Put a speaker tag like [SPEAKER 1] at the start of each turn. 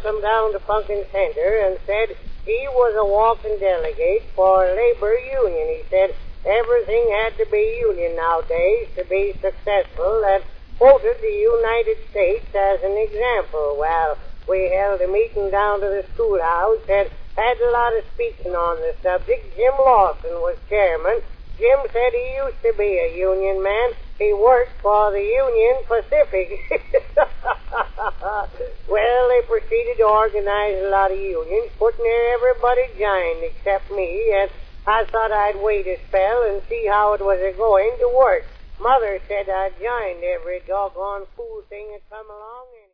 [SPEAKER 1] come down to Pumpkin Center and said he was a walking delegate for labor union. He said everything had to be union nowadays to be successful, and quoted the United States as an example. Well, we held a meeting down to the schoolhouse and had a lot of speaking on the subject. Jim Lawson was chairman. Jim said he used to be a union man. He worked for the Union Pacific. Well, they proceeded to organize a lot of unions, putting there everybody joined except me, and I thought I'd wait a spell and see how it was going to work. Mother said I'd joined every doggone fool thing that come along.